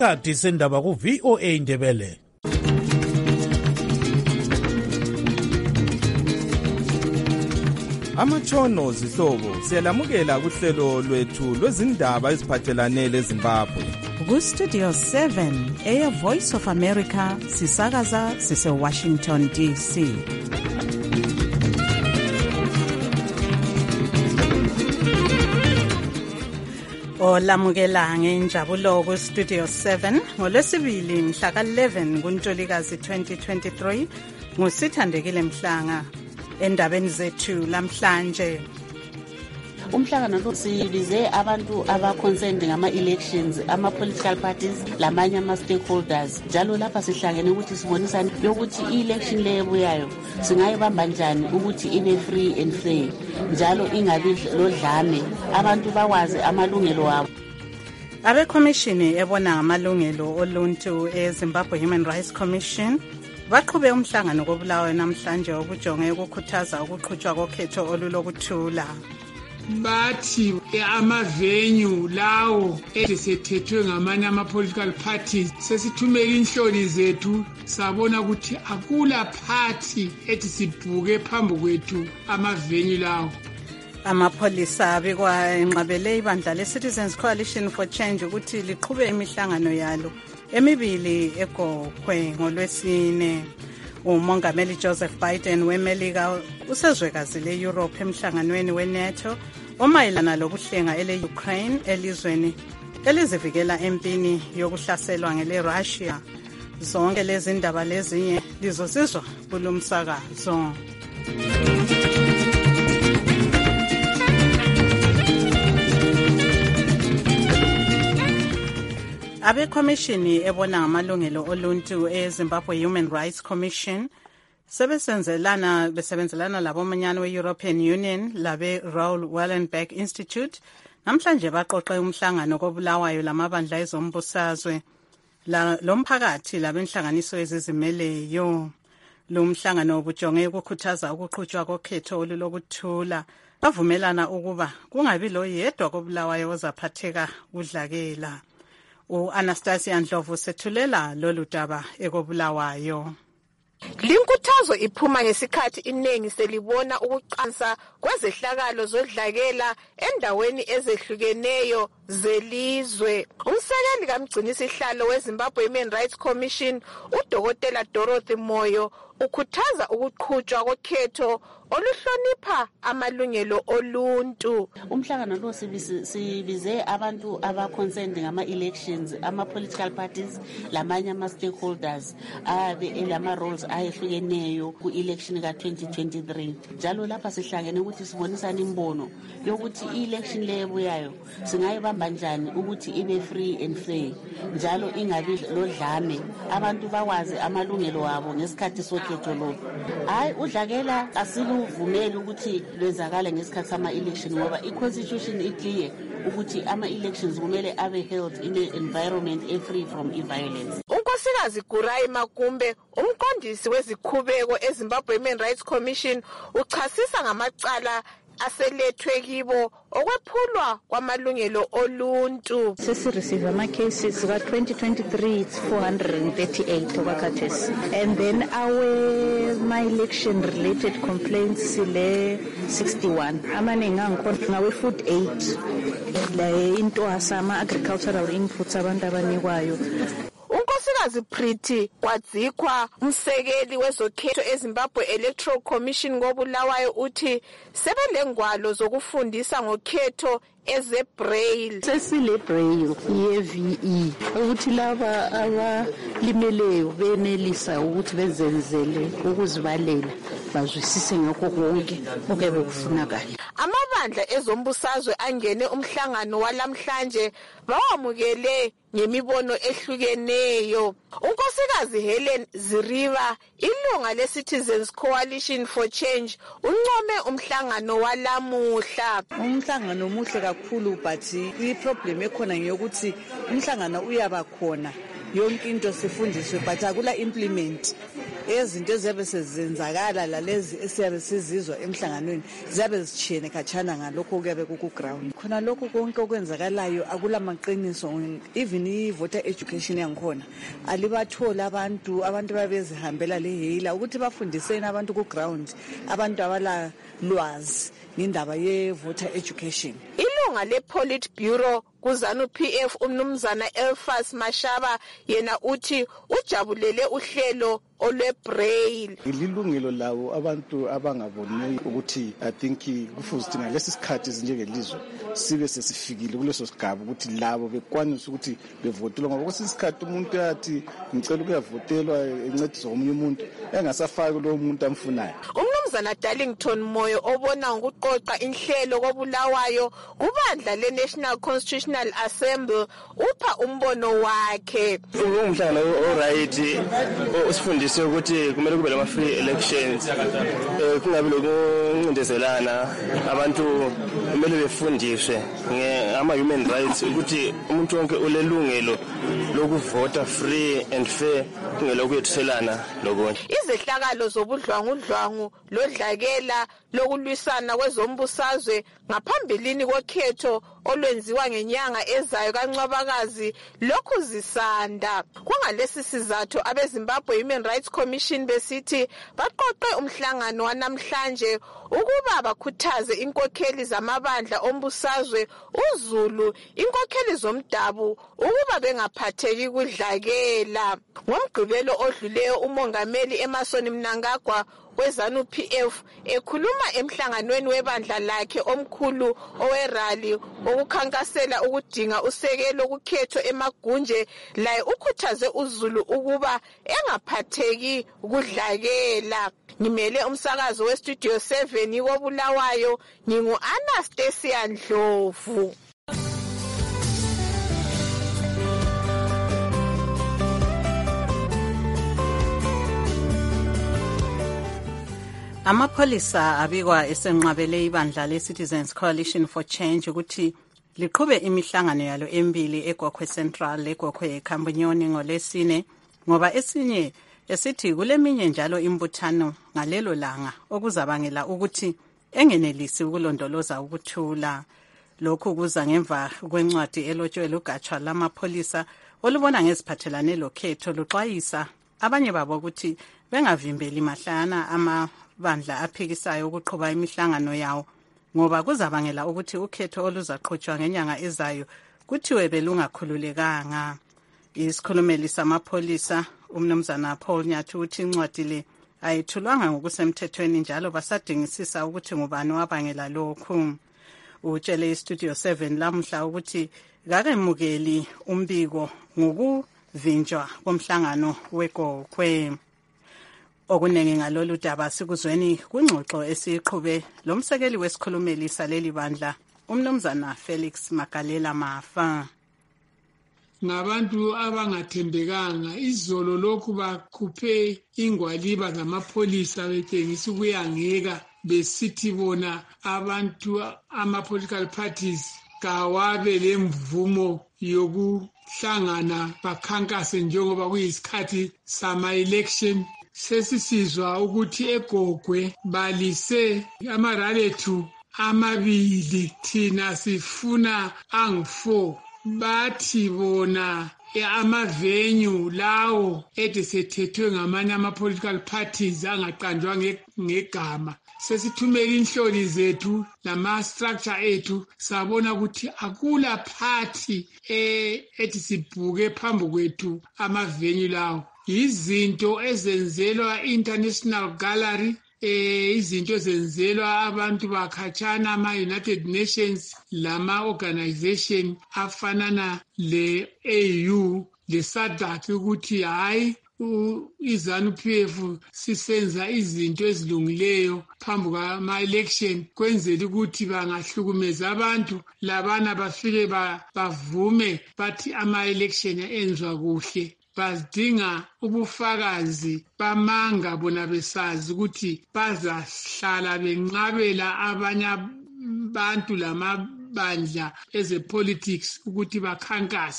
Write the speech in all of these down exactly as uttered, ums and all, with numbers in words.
Kati sendaba ku V O A Ndebele. Amatshono zihlobo siyalamukela kuhlelo lwethu lwezindaba eziphathelane leZimbabwe. Ku Studio seven, Air Voice of America, sisakaza sise Washington D C. Olamukela ngenjabulo ku Studio seven ngolwesibili mhla ka eleven kuNtulikazi twenty twenty-three ngusithandekile Mhlanga. Endabeni zethu lamhlanje, umhlangano lo sibize abantu aba-concerned ngama-elections, ama-political parties lamanye ama-stakeholders. Njalo lapha sihlangene ukuthi sibonisane yokuthi i-election le ebuyayo singayibamba njani ukuthi ibe free and fair, njalo ingabi lodlame, abantu bakwazi amalungelo abo. Abekhomishini ebona ngamalungelo oluntu eZimbabwe Human Rights Commission baqhube umhlangano kobulawayo namhlanje okujonge ukukhuthaza ukuqhutshwa kokhetho olulokuthula. Bathi amavenue lawo esethethwe ngamanye ama-political parties sesithumela inhloli zethu sabona ukuthi akula party ethi sibhuke phambi kwethu amavenue lawo. Amapholisa abikwa enqabele ibandla le-Citizens Coalition for Change ukuthi liqhube imihlangano yalo emibili eGokhwe ngolwesine. Umongameli Joseph Biden weMelika usezwekazi le-Europe emhlanganweni we-NATO omayelana lokuhlenga ele-Ukraine elizweni elizivikela empini yokuhlaselwa ngele-Russia. Zonke lezi ndaba lezinye lizosizwa kulomsakazo. Abekhomishini ebona ngamalungelo oluntu eZimbabwe Human Rights Commission sebesenzelana besebenzelana labomanyano we-European Union labe Raoul Wallenberg Institute namhlanje baqoqe umhlangano kobulawayo lamabandla ezombusazwe la lomphakathi labenhlanganiso ezizimeleyo. Lo mhlangano ubujonge ukukhuthaza ukuqhutshwa kokhetho olulokuthula. Bavumelana ukuba kungabi lo yedwa kobulawayo ozaphatheka udlakela. U-Anastasia Ndlovu sethulela lolu daba ekobulawayo. Linkuthazo iphuma ngesikhathi inengi selibona ukuqansa kwezehlakalo zodlakela endaweni ezehlukeneyo zelizwe. Umsekeli kamgcinisihlalo weZimbabwe Human Rights Commission, uDokotela Dorothy Moyo, ukhuthaza ukuqhutshwa kokhetho oluhlonipha amalungelo oluntu. Umhlangano lo sibize abantu aba-concerned ngama-elections, ama-political parties lamanye ama-stakeholders abe elama-roles ayehlukeneyo ku-election ka twenty twenty-three. Njalo lapha sihlangene ukuthi sibonisane imbono yokuthi i-election le ebuyayo singayibamba njani ukuthi ibe free and fair, njalo ingabi lodlame, abantu bakwazi amalungelo abo ngesikhathi sokhetho lo. Hayi udlakela asiluvumeli ukuthi lwenzakale ngesikhathi sama-election ngoba i-constitution iclear ukuthi ama-elections kumele abe held in an environment free from violence. Unkosikazi Gurai Makumbe, umqondisi wezikhubeko eZimbabwe Human Rights Commission, uchasisa ngamacala aselethwe kibo okwephulwa kwamalungelo oluntu. Sesi-receive ama-cases ka twenty twenty-three, it's four hundred thirty-eight okakathesi. And then our my-election related complaints sile sixty-one. Amaningi angikhona ngawe-food aid, le into asama agricultural inputs abantu abanikwayo. Unkosikazi Pretty Kwadzikwa, umsekeli wezokhetho eZimbabwe Electoral Commission ngobulawayo, uthi sebelengwalo zokufundisa ngokhetho eze-braille. Sesile braille ye-V E ukuthi laba abalimeleyo benelisa ukuthi bezenzele ukuzibalela bazwisise ngakho konke okube kufunakala. Amabandla ezombusazwe angene umhlangano walamhlanje bawamukele ngemibono ehlukeneyo. Unkosikazi Helen Ziriba, ilunga le-Citizens Coalition for Change, uncome umhlangano walamuhla. Umhlangano muhle kakhulu, but i-problem ekhona ngeyokuthi umhlangano uyaba khona yonke into sifundiswe but akula implement ezinto eziyabe sezenzakala lalezi esiyabe sizizwa emhlanganweni ziyabe zitshiyene khatshana ngalokho kuyabe kuku-ground. Khona lokho konke okwenzakalayo akulamaqiniso. Even i-voter education yangikhona alibathola abantu abantu babezihambela leheyila ukuthi bafundiseni abantu ku-ground, abantu abala lwazi ngendaba ye-voter education. Ilunga le-Politburo kuZANU-P F umnumzana Elfas Mashaba yena uthi ujabulele uhlelo olwe-braille. Ililungelo lawo abantu abangaboniyo ukuthi I think kufuze ukuthi ngalesi sikhathi sinjengelizwe sibe sesifikile kuleso sigaba ukuthi labo bekwanisa ukuthi bevotelwe, ngoba kwesinye isikhathi umuntu yathi ngicela ukuyavotelwa encediswa omunye umuntu engasafaki lo muntu amfunayo. Umnumzana Darlington Moyo obona ngokuqoqa inhlelo koBulawayo kubandla le-National Constitutional Assembly upha umbono wakhe. Umhlangano oright usifundise ukuthi kumele kube lama free elections, kungabi lokuncindezelana, abantu kumele befundiswe ngama human rights ukuthi umuntu wonke ulelungelo lokuvota free and fair, kungela ukuyethiselana lokunye. Izehlakalo zobudlwangudlwangu lodlakela lokulwisana kwezombusazwe ngaphambilini kokhetho olwenziwa ngenyanga ezayo kaNcwabakazi lokhu zisanda. Kungalesi sizathu abeZimbabwe Human Rights Commission besithi baqoqe umhlangano wanamhlanje ukuba bakhuthaze inkokheli zamabandla ombusazwe uZulu, inkokheli zomdabu ukuba bengaphatheki kudlakela. Ngomgqibelo odluleyo umongameli Emmerson Mnangagwa weZANU-P F ekhuluma emhlanganweni webandla lakhe omkhulu owerali okukhankasela ukudinga usekelo kukhetho emagunje, laye ukhuthaze uZulu ukuba engaphatheki kudlakela. Ngimele umsakazo weStudio seven koBulawayo, ngingu Anastasia Ndlovu. Amapholisa abikwa esenqabele ibandla le-Citizens Coalition for Change ukuthi liqhube imihlangano yalo emibili eGokhwe Central leGokhwe Khambonyoni ngolesine, ngoba esinye esithi kuleminye njalo imbuthano ngalelo langa okuzabangela ukuthi engenelisi ukulondoloza ukuthula. Lokhu kuza ngemva kwencwadi elotshwe lugatsha lamapholisa olubona ngeziphathelane lokhetho luxwayisa abanye babo ukuthi bengavimbeli mahlana ama bandla aphikisayo ukuqhuba imihlangano yawo, ngoba kuzabangela ukuthi ukhetho oluzaqhutshwa ngenyanga ezayo kuthiwe belungakhululekanga. Isikhulumeli samapholisa umnumzana Paul Nyathi uthi incwadi le ayithulwanga ngokusemthethweni njalo basadingisisa ukuthi ngubani wabangela lokhu. Utshele iStudio seven lamhla ukuthi kakemukeli umbiko ngokuvinjwa komhlangano weGokhwe. Okunengi ngalolu daba sikuzweni kwingxoxo esiqhube lomsekeli wesikhulumeli saleli bandla umnumzana Felix Magalela Mafa. Ngabantu abangathembekanga, izolo lokhu bakhuphe ingwaliba zamapholisa betshengisa ukuyangeka besithi bona abantu ama-political parties kawabe lemvumo yokuhlangana bakhankase njengoba kuyisikhathi sama-election. Sesisizwa ukuthi eGokhwe balise amaraletu amabili, thina sifuna angu-four. Bathi bona amavenue lawo ede sethethwe ngamanye ama-political parties angaqanjwa ngegama. Sesithumela inhloli zethu lama-structure ethu sabona ukuthi akula party ethi sibhuke phambi kwethu amavenue lawo. Izinto ezenzelwa International Gallery, eh izinto ezenzelwa abantu bakhatshana ama-United Nations lama-organization afanana le-A U le-SADC ukuthi hayi iZANU-P F sisenza izinto ezilungileyo phambi kwama-election kwenzela ukuthi bangahlukumeza abantu labana bafike bavume bathi ama-election enzwa kuhle. Badinga ubufakazi bamanga bona besazi ukuthi bazahlala benqabela abanye abantu lamabandla ezepolitics ukuthi bakhankase.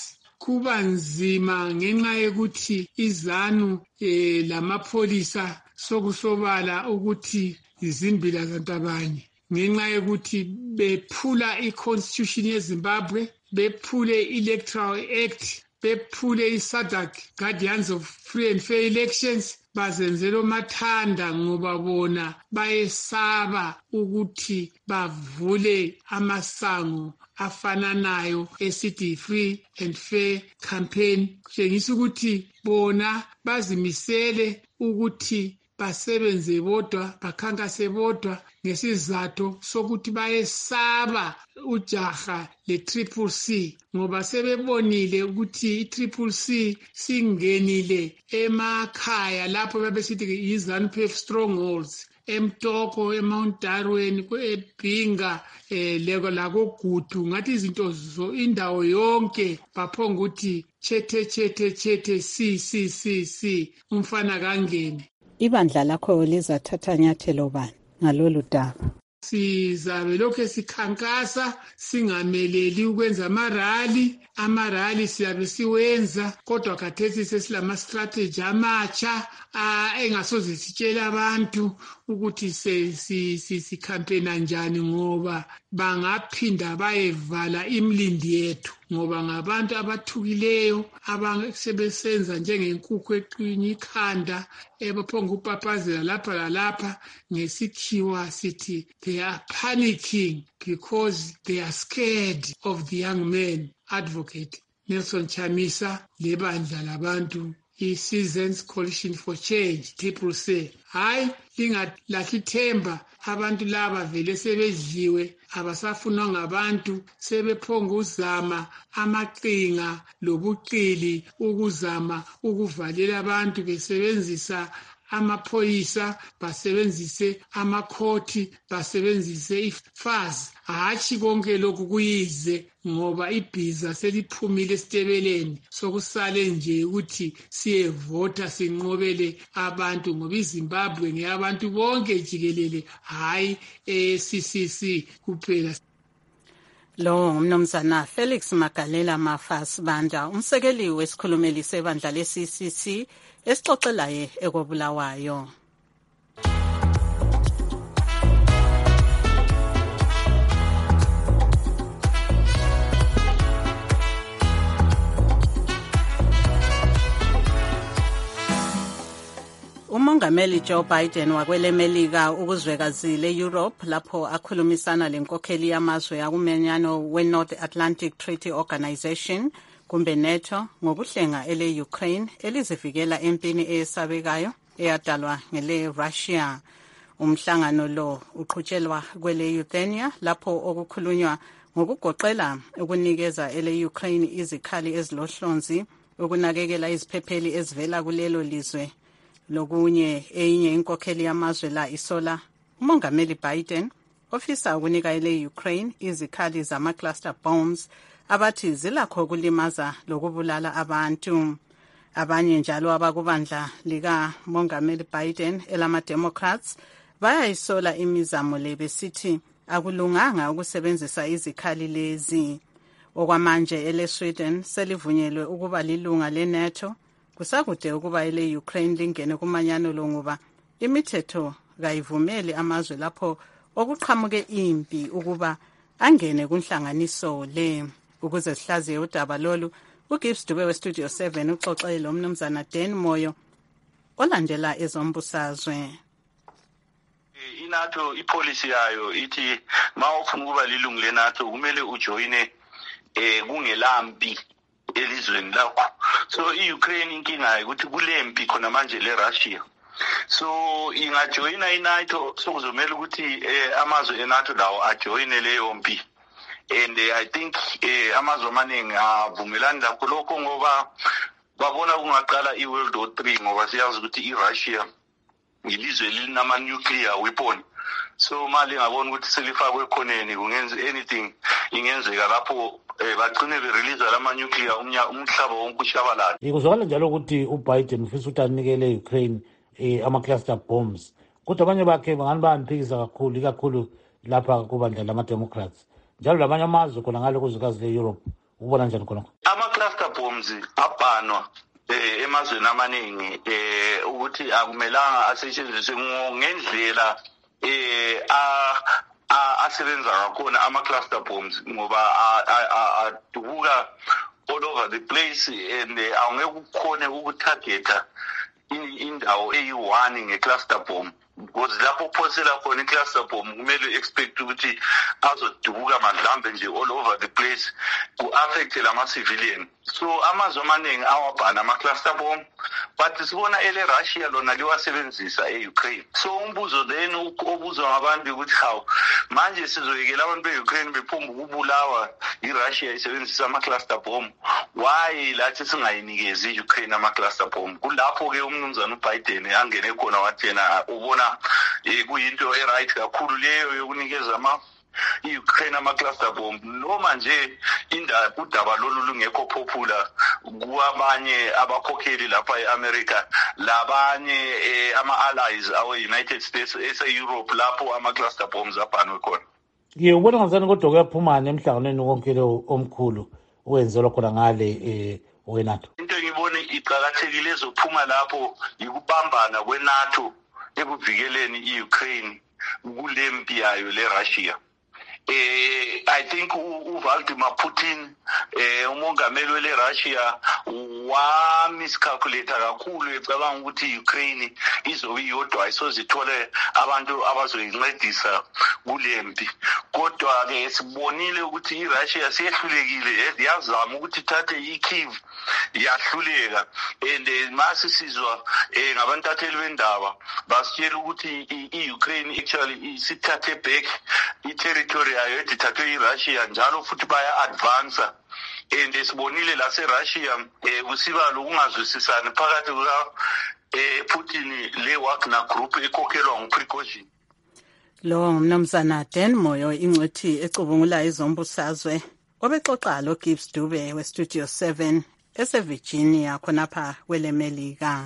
kuba nzima ngenxa yokuthi izanu eh, lamapholisa sokusobala ukuthi izimbila zantabanye ngenxa yokuthi bephula i-constitution yeZimbabwe, bephule i-electoral act, bephule i-SADC Guardians of Free and Fair Elections, bazenzela omathanda ngoba bona bayesaba ukuthi bavule amasango afananayo esithi free and fair campaign. Kutshengisa ukuthi bona bazimisele ukuthi basebenze bodwa, bakhankase bodwa ngesizathu sokuthi bayesaba ujaha le-triple C ngoba sebebonile ukuthi i-triple C singenile emakhaya lapho babesithi yi-ZANU-P F strongholds, eMtoko, eMount Darwin, eBhinga, eh leko lakoGudu, ngathi izinto zo indawo yonke baphonga ukuthi chethe chethe chethe si si si si umfana kangene. Ibandla lakho lizathatha nyathelo bani ngalolu daba? Sizabe lokho sikhankasa, singameleli ukwenza amarali, amarali siyabe siwenza, kodwa khathesi sesilama strategy amatsha engasoze sitshela abantu ukuthi sikhampena njani ngoba bangaphinda bayevala imlindi yethu ngoba ngabantu abathukileyo abasebenza njengenkukhu eqinye ikhanda ebaphonga upapazela lapha lalapha ngesikhiwa sithi they are panicking because they are scared of the young man. Advocate Nelson Chamisa, lebandla labantu i-Citizens Coalition for Change, triple C. Hayi lingalahli ithemba, abantu laba vele sebedliwe, abasafunwa ngabantu, sebephonga uzama amaqinga lobuqili ukuzama ukuvalela abantu besebenzisa amaphoyisa, basebenzise amakhoti, basebenzise ifazi. Hatshi konke lokhu kuyize ngoba ibhiza seliphumile esitebeleni sokusale nje ukuthi siyevota sinqobele abantu ngoba iZimbabwe ngeyabantu bonke jikelele, hayi e-C C C kuphela. Lo umnomzana Felix Magalela Mafasi Banda, umsekeli wesikhulumeli sebandla le-C C C esixoxelaye ekobulawayo. Umongameli Joe Biden wakwele Melika ukuzwekazi le-Europe lapho akhulumisana lenkokheli yamazwe akumenyano we-North Atlantic Treaty Organization kumbe NATO ngokuhlenga ele-Ukraine elizivikela empini eyesabekayo eyadalwa ngele-Russia. Umhlangano lo uqhutshelwa kwele-Lithuania lapho okukhulunywa ngokugoqela ukunikeza ele-Ukraine izikhali ezilohlonzi ukunakekela iziphepheli ezivela kulelo lizwe. Lokunye eyinye inkokheli yamazwe la isola umongameli Biden ofisa ukunika ele-Ukraine izikhali zama-cluster bombs abathi zilakho kulimaza lokubulala abantu. Abanye njalo abakubandla lika mongameli Biden elama-Democrats bayayisola imizamo le besithi akulunganga ukusebenzisa izikhali lezi. Okwamanje ele-Sweden selivunyelwe ukuba lilunga le-NATO, kusakude ukuba ele-Ukraine lingene kumanyano lo ngoba imithetho kayivumeli amazwe lapho okuqhamuke impi ukuba angene kunhlanganiso le. Ukuze sihlaziye udaba lolu, uGibbs Dube weStudio seven uxoxele lo mnumzana Dan Moyo olandela ezombusazwe. I-NATO ipolicy yayo ithi ma ufuna ukuba lilungu le-NATO kumele ujoyine eh kungelampi elizweni lakho. So i-Ukraine inkinga ukuthi kulempi khona manje le-Russia. So ingajoyina i-NATO sokuzomela ukuthi eh amazwe e-NATO lawo ajoyine leyo mpi. And uh, I think eh amazwe amaningi avumelani lakho lokho ngoba babona kungaqala i-World War three ngoba siyazi ukuthi i-Russia ilizwe linama nuclear weapon. So mali ngabona ukuthi selifakwe khoneni kungenza anything ingenzeka lapho eh bagcine berelease lama nuclear umhlaba wonke ushabalala. Ikuzwakala njalo ukuthi uBiden ufisa ukuthi anikele Ukraine eh ama cluster bombs. Kodwa abanye bakhe bangani bayaphikisa kakhulu ikakhulu lapha kubandla lama Democrats. Njalo lamanye amazwe khona ngale kuzwekazi le-Europe ubona njani khonokho? Ama-cluster bombs abhanwa eh emazweni amaningi eh ukuthi akumelanga asetshenziswe ngendlela eh a asebenza kakhona ama-cluster bombs ngoba adubuka all over the place and awungeke ukukhone ukutargeta indawo eyi-one nge-cluster bomb because lapho uphosela khona i-cluster bomb kumele expect ukuthi azodubuka madlambe nje all over the place ku-affecte lama-civilian. So amazwe amaningi awabhana ama-cluster bomb but sibona ele Russia lona liwasebenzisa e-Ukraine. So umbuzo then obuzwa ngabantu ukuthi hawu manje sizoyekela abantu be-Ukraine bephumba ukubulawa i-Russia isebenzisa ama-cluster bomb, why lathi singayinikezi i-Ukraine ama-cluster bomb? Kulapho-ke umnumzana uBiden angene khona wathi yena ubona kuyinto e-right kakhulu leyo yokunikeza ama i-Ukraine ama-cluster bomb noma nje indaba udaba lolu lungekho popular kwabanye abakhokheli lapha e-America labanye ama-allies awe-United States ese-Europe lapho ama-cluster bombs abhanwe khona. Ye ubona ngazani kodwa kuyaphumana emhlanganweni wonke lo omkhulu owenzelwa khona ngale eh weNATO? Into engibone iqhakathekile ezophuma lapho yikubambana kweNATO ekuvikeleni i-Ukraine kulempi yayo le-Russia. Eh I think uVladimir Putin eh umongameli wele-Russia wa miscalculate kakhulu ecabanga ukuthi Ukraine izobe iyodwa isozithole abantu abazoyincedisa kulempi. Kodwa ke sibonile ukuthi iRussia sehlulekile yazama ukuthi ithathe iKyiv yahluleka and mase sizwa eh ngabantatheli bendaba basitshela ukuthi iUkraine actually isithathe back i-territory yayo edithathwe iRussia njalo futhi baya advance and sibonile la seRussia eh kusiba lokungazwisisani phakathi kuka eh Putin le Wagner group ekhokhelwa nguPrigozhin. Lo mnumzana Dan Moyo ingcwethi ecubungula izombusazwe obexoxa lo Gibbs Dube we Studio seven ese-Virginia khonapha kwelemelika.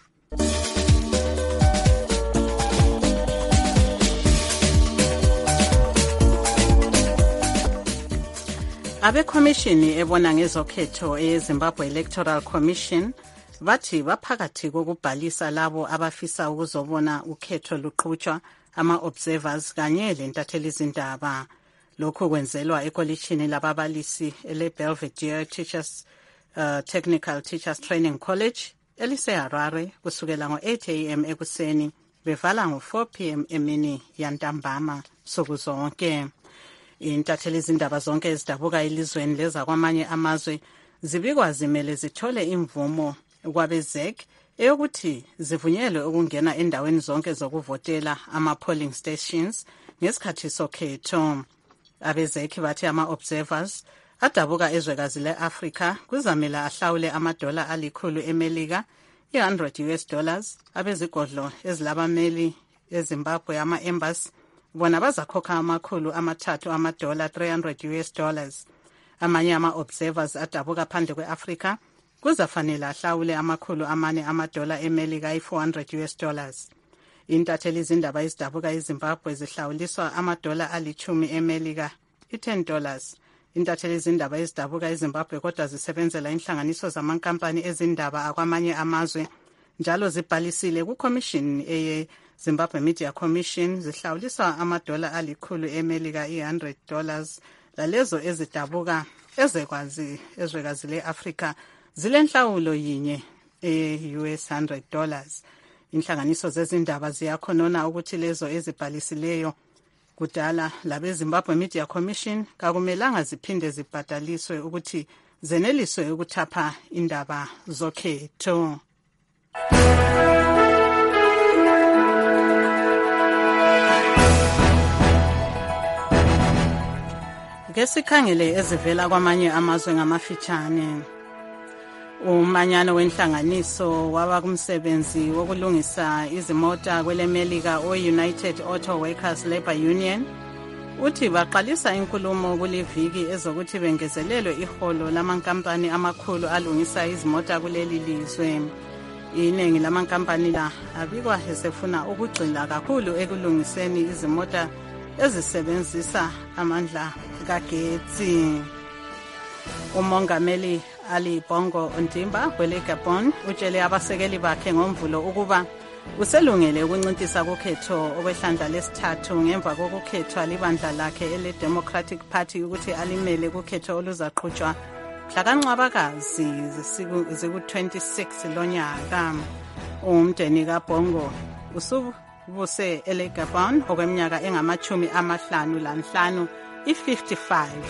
Abekhomishini ebona ngezokhetho eZimbabwe Electoral Commission bathi baphakathi kokubhalisa labo abafisa ukuzobona ukhetho luqhutshwa ama-observers kanye lentatheli izindaba. Lokhu kwenzelwa ekolishini lababalisi ele-Belvedere Teachers uh, Technical Teachers Training College elise-Harare kusukela ngo-eight a m ekuseni bevala ngo-four p m emini yantambama sokuzonke. Intatheli izindaba zonke ezidabuka elizweni leza kwamanye amazwe zibikwa zimele zithole imvumo kwabezek eyokuthi zivunyelwe ukungena endaweni zonke zokuvotela ama-polling stations ngesikhathi sokhetho. Abezek bathi ama-observers adabuka ezwekazi le-Afrika kuzamela ahlawule amadola alikhulu emelika i-one hundred U S dollars abezigodlo ezilabameli eZimbabwe ama-embassy bona bazakhokha amakhulu amathathu amadola three hundred U S dollars. Amanye ama-observers adabuka phandle kwe-Afrika kuzafanele ahlawule amakhulu amane amadola emelika i-four hundred U S dollars. Intatheli izindaba ezidabuka eZimbabwe zihlawuliswa amadola alichumi emelika i-ten dollars. Intatheli izindaba ezidabuka eZimbabwe kodwa zisebenzela inhlanganiso zamankampani ezindaba akwamanye amazwe njalo zibhalisile kuCommission eye Zimbabwe Media Commission zihlawuliswa amadola alikhulu emelika i-one hundred dollars. Lalezo ezidabuka ezekwazi ezwekazi le-Afrika zilenhlawulo yinye e-U S one hundred dollars. Inhlanganiso zezindaba ziyakhonona ukuthi lezo ezibhalisileyo kudala labeZimbabwe Media Commission kakumelanga ziphinde zibhadaliswe ukuthi zeneliswe ukuthapha indaba zokhetho. Ngesikhangele ezivela kwamanye amazwe ngamafitshane. Umanyano wenhlanganiso waba kumsebenzi wokulungisa izimota kwelemelika o-United Auto Workers Labour Union uthi baqalisa inkulumo kuleviki ezokuthi bengezelelwe iholo lamankampani amakhulu alungisa izimota kuleli lizwe. Iningi lamankampani la abikwa esefuna ukugxila kakhulu ekulungiseni izimota ezisebenzisa amandla kagetsi. Umongameli Ali Bongo Ondimba wele Gabon utshele abasekeli bakhe ngomvulo ukuba uselungele ukuncintisa ukhetho okwehlandla lesithathu ngemva kokukhethwa libandla lakhe ele Democratic Party ukuthi alimele ukhetho oluzaqhutshwa mhla kaNcwabakazi ziku twenty-six lonyaka. Umndeni kaBongo usubuse ele Gabon okweminyaka engamachumi amahlanu lanhlanu i-fifty-five.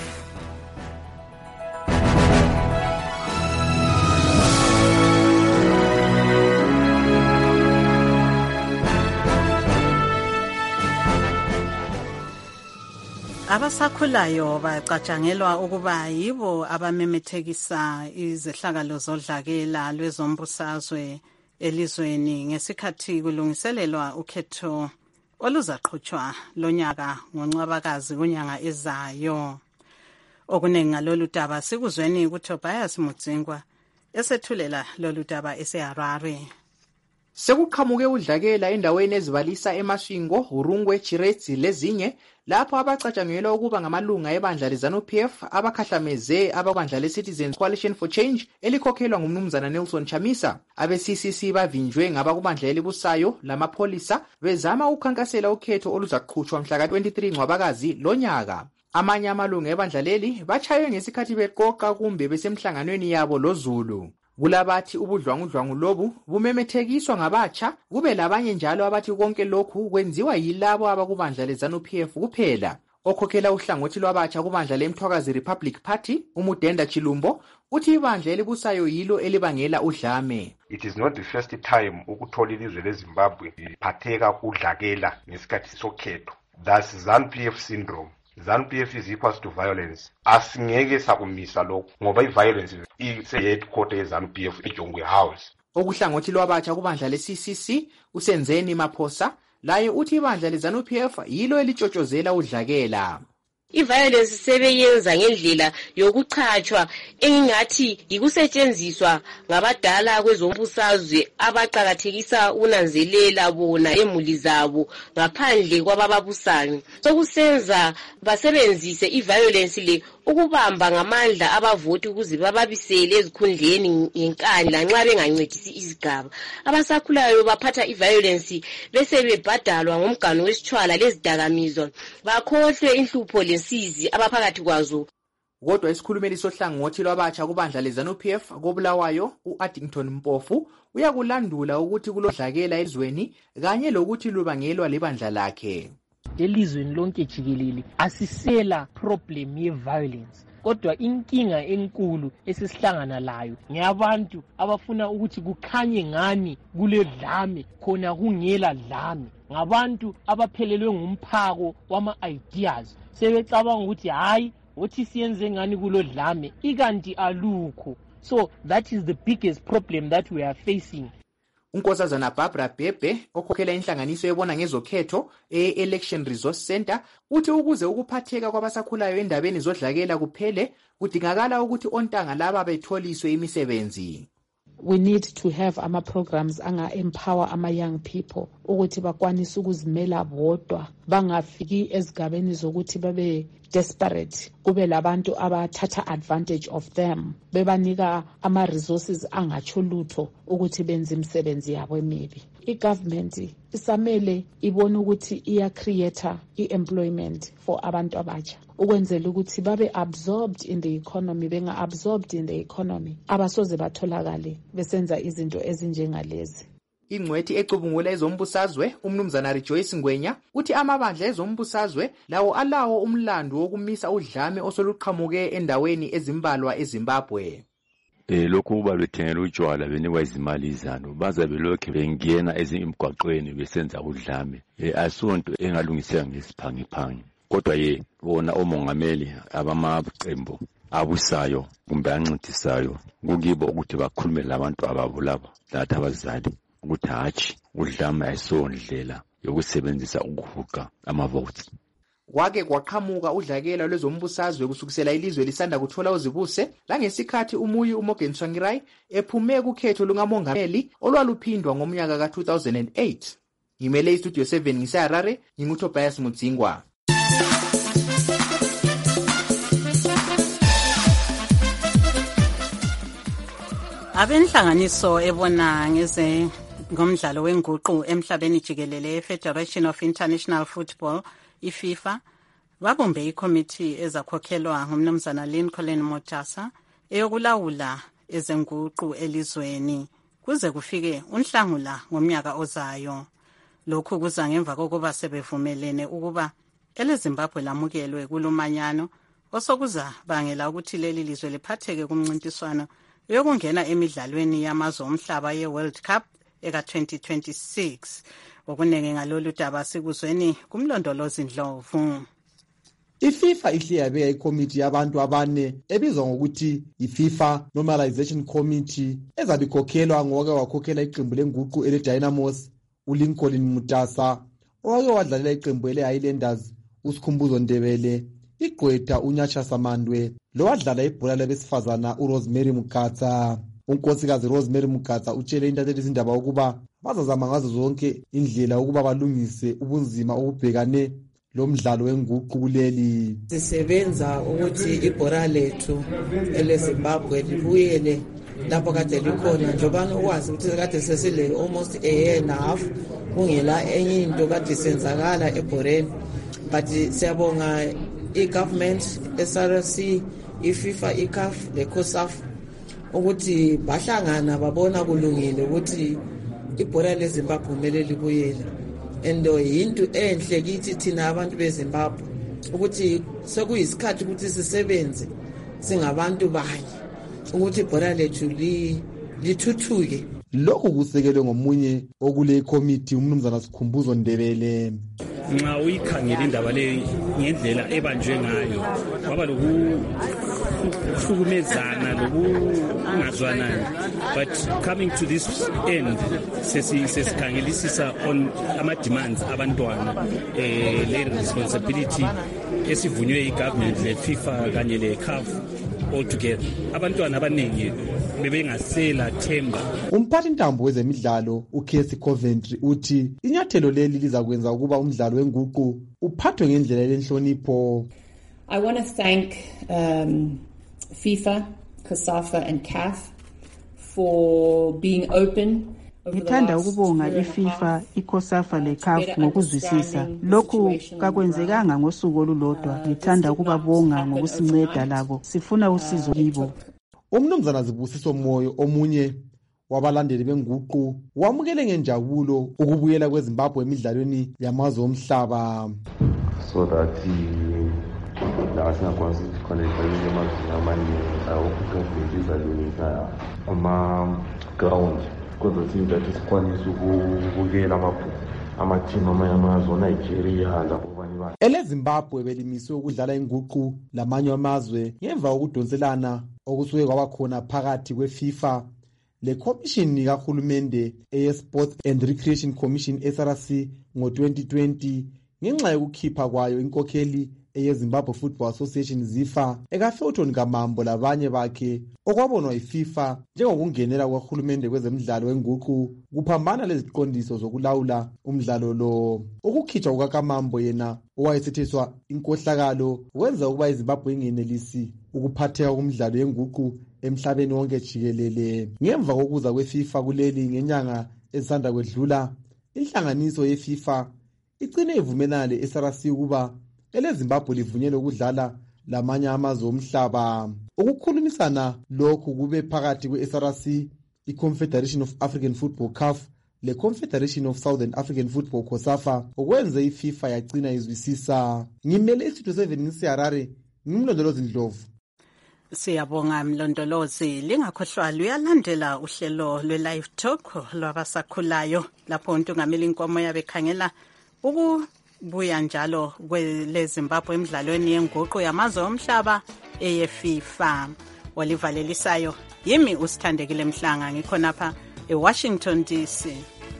Abasakhulayo bacatshangelwa ukuba yibo abamemethekisa izehlakalo zodlakela lwezombusazwe elizweni ngesikhathi kulungiselelwa ukhetho oluzaqhutshwa lonyaka ngoNcwabakazi kunyanga ezayo. Okuningi ngalolu daba sikuzweni kuTobias Mudzingwa esethulela lolu daba eseHarare. Sekuqhamuke udlakela endaweni ezibalisa eMasvingo, Hurungwe, Chiretsi lezinye lapho abacatshangelwa ukuba ngamalunga ebandla leZANU-P F abakhahlameze ababandla leCitizens Coalition for Change elikhokhelwa ngumnumzana Nelson Chamisa. Abe-C C C bavinjwe ngabakubandla elibusayo lamapholisa bezama ukukhankasela ukhetho oluzaqhutshwa mhla ka twenty-three Ncwabakazi lonyaka. Amanye amalunga ebandla leli bachaywe ngesikhathi beqoqa kumbe besemhlanganweni yabo loZulu. Kulabathi ubudlwangudlwangu lobu bumemethekiswa ngabatsha, kube labanye njalo abathi konke lokhu kwenziwa yilabo abakubandla leZANU-P F kuphela. Okhokhela uhlangothi lwabatsha kubandla leMthwakazi Republic Party, uMudenda Chilumbo, uthi ibandla elibusayo yilo elibangela udlame. It is not the first time ukuthola ilizwe leZimbabwe liphatheka kudlakela ngesikhathi sokhetho. That's ZANU-P F syndrome. ZANU-P F is equals to violence. Asingeke sakumisa lokho ngoba iviolence ise-headquarter ye-ZANU-P F eJongwe House. Okuhlangothi lwabatsha kubandla le-C C C uSenzeni Maphosa laye uthi ibandla leZANU-P F yilo elitshotshozela udlakela. I-violence sebeyenza ngendlela yokuchachwa engingathi yikusetshenziswa ngabadala kwezombusazwe abaqakathekisa unanzelela bona emuli zabo ngaphandle kwabababusayo. Sokusenza basebenzise i-violence le ukubamba ngamandla abavoti ukuze bababisele ezikhundleni ngenkani lanxa bengancedisi izigaba. Abasakhulayo baphatha i-violence bese bebhadalwa ngomgano wesitshwala lezidakamizwa bakhohlwe inhlupho lensizi abaphakathi kwazo. Kodwa isikhulumeli sohlangothi lwabatsha kubandla leZANU-P F koBulawayo u-Addington Mpofu uyakulandula ukuthi kulodlakela ezweni kanye lokuthi lubangelwa libandla lakhe. Elizweni lonke jikelele asisela problem ye-violence, kodwa inkinga enkulu esisihlangana layo ngabantu abafuna ukuthi kukhanye ngani kule dlame khona kungela dlame, ngabantu abaphelelwe ngumphako wama-ideas sebecabanga ukuthi hayi othi siyenze ngani kulo dlame ikanti alukho. So that is the biggest problem that we are facing. Unkosazana Barbara Bebe okhokhela inhlanganiso ebona ngezokhetho e-Election Resource Center uthi ukuze ukuphatheka kwabasakhulayo endabeni zodlakela kuphele kudingakala ukuthi ontanga laba betholiswe imisebenzi. We need to have ama programs anga empower ama young people ukuthi bakwanise ukuzimela bodwa bangafiki ezigabeni zokuthi babe desperate, kube labantu abathatha advantage of them bebanika ama resources angatsho lutho ukuthi benze imisebenzi yabo emibi. I-government isamele ibone ukuthi iya create i-employment for abantu abatsha ukwenzela ukuthi babe absorbed in the economy, benga absorbed in the economy abasoze batholakale besenza izinto ezinjengalezi. Ingcwethi ecubungula ezombusazwe umnumzana Rejoice Ngwenya uthi amabandla ezombusazwe lawo alawo umlando wokumisa udlame osoluqhamuke endaweni ezimbalwa eZimbabwe. Eh lokhu balwethengela utshwala benikwa izimali izano baza belokhe bengena ezimgwaqweni besenza udlame. Eh asonto engalungiseka ngesiphangiphangi. Kodwa ye bona omongameli abamaqembu abusayo kumbe ancitisayo kukibo ukuthi bakhulume labantu ababulaba lathi abazali ukuthi hatshi udlame ayisondlela yokusebenzisa ukuhuqa amavotes. Kwake kwaqhamuka udlakela lwezombusazwe kusukisela ilizwe lisanda kuthola uzibuse langesikhathi umuyi uMorgan Tsvangirai ephume kukhetho lungamongameli olwaluphindwa ngomnyaka ka two thousand eight. Ngimele istudio seven ngiseHarare nginguTobias Mudzingwa. Abenhlanganiso ebona ngeze ngomdlalo wenguqu emhlabeni jikelele Federation of International Football iFIFA babumbe ikomiti ezakhokhelwa ngumnumzana Lincoln Motasa eyokulawula ezenguqu elizweni kuze kufike unhlangula ngomnyaka ozayo. Lokhu kuza ngemva kokuba sebevumelene ukuba eleZimbabwe lamukelwe kulumanyano osokuza bangela ukuthi leli lizwe liphatheke kumncintiswano yokungena emidlalweni yamazwe omhlaba ye-World Cup eka twenty twenty-six. Okunenge ngalolu daba sikuzweni kumlondolozi Ndlovu. iFIFA ihle yabeka ikomiti yabantu abane ebizwa ngokuthi iFIFA Normalization Committee ezabe ikhokhelwa ngoke wakhokhela iqembu lenguqu eleDynamos uLincoln Mutasa, owake wadlalela iqembu eleHighlanders uSikhumbuzo Ndebele, igqwetha uNyatsha Samandwe, lo wadlala ibhola labesifazana uRosemary Mukatsa. Unkosikazi Rosemary Mukatsa utshele intatheli izindaba ukuba bazazama ngazo zonke indlela ukuba balungise ubunzima obubhekane lo mdlalo wenguqu kuleli. Sisebenza ukuthi ibhola lethu eleZimbabwe libuyele lapho kade likhona, njobana ukwazi ukuthi kade sesile almost a year and a half kungela enye into kade senzakala ebhoreni. But siyabonga i-government, S R S C, iFIFA, iCA F, leCOSAF ukuthi bahlangana babona kulungile ukuthi ibhola leZimbabwe kumele libuyele. Endo yinto enhle kithi thina abantu beZimbabwe ukuthi sekuyisikhathi ukuthi sisebenze singabantu banye ukuthi ibhola lethu lithuthuke. Lokhu kusekelwe ngomunye okule committee umnumzana Sikhumbuzo Ndebele. Nxa uyikhangela indaba le ngendlela ebanjwe ngayo kwaba lokuhlukumezana lokungazwanani, but coming to this end sesikhangelisisa on ama-demands abantwana eh, le responsibility esivunywe i-government le-FIFA kanye le-C A F all together. Abantwana abaningi bebengasela themba. Umphathi ntambo wezemidlalo uCasey Coventry uthi inyathelo leli lizakwenza ukuba umdlalo wenguqu uphathwe ngendlela lenhlonipho. I want to thank um, FIFA, COSAFA and C A F for being open. Ngithanda ukubonga iFIFA, iCOSAFA leC A F ngokuzwisisa. Lokhu kakwenzekanga ngosuku olulodwa. Ngithanda ukubabonga ngokusinceda labo. Sifuna usizo kibo. Umnumzana Zibusiso Moyo omunye wabalandeli benguqu wamukele ngenjabulo ukubuyela kweZimbabwe emidlalweni yamazwe omhlaba. So that la singakwazi ukukhonektha amazwe amaningi awokugabhekisa lungisa ama ground kodwa that sikwanisa ukubukela amaphu amateam amanyamazwe Nigeria lapho bani ba. EleZimbabwe belimiswe ukudlala inguqu lamanye amazwe ngemva kokudonselana okusuke kwaba khona phakathi kweFIFA leCommission kahulumende eyeSports and Recreation Commission S R C ngo twenty twenty ngenxa yokukhipha kwayo inkokheli eyeZimbabwe Football Association ZIFA ekaFelton Kamambo labanye bakhe okwabonwa iFIFA njengokungenela kwahulumende kwezemidlalo wenguqu kuphambana leziqondiso zokulawula umdlalo lo. Ukukhitshwa kukaKamambo yena owayesetheswa inkohlakalo wenza ukuba iZimbabwe ingenelisi ukuphatheka kumdlalo yenguqu emhlabeni wonke jikelele. Ngemva kokuza kweFIFA kuleli ngenyanga ezisanda kwedlula, inhlanganiso yeFIFA igcine ivumelana le-S R C ukuba eleZimbabwe livunyelwe ukudlala lamanye amazwe omhlaba. Ukukhulumisana lokhu kube phakathi kwe-S R C, iConfederation of African Football C A F leConfederation of Southern African Football COSAFA okwenze iFIFA yagcina izwisisa. Ngimele isitho seven ngiseHarare, ngimlondolozi Ndlovu. Siyabonga mlondolozi. Lingakhohlwa luyalandela uhlelo lwe-live talk lwabasakhulayo lapho uNtungameli Nkomo yabekhangela ukubuya njalo kweleZimbabwe emidlalweni yenguqu yamazwe omhlaba eyeFIFA. Walivalelisayo yimi uSithandekile Mhlanga, ngikhonapha eWashington D C.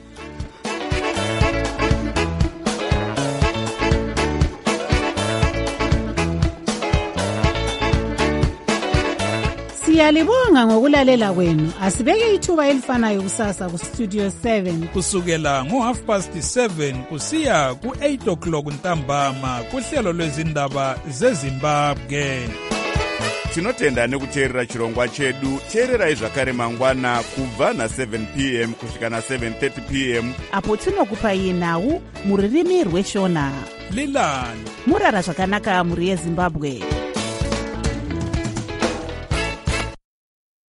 Siyalibonga ngokulalela kwenu. Asibeke ithuba elifanayo kusasa ku Studio seven kusukela ngo half past seven kusiya ku eight o'clock ntambama kuhlelo lwezindaba zeZimbabwe. tinotenda nekuteerera chirongwa chedu. teererai zvakare mangwana kubva na-seven p m kusvika na-seven thirty p m apo tinokupai nhau muririmi rweshona. lilani murara zvakanaka mhuri yezimbabwe.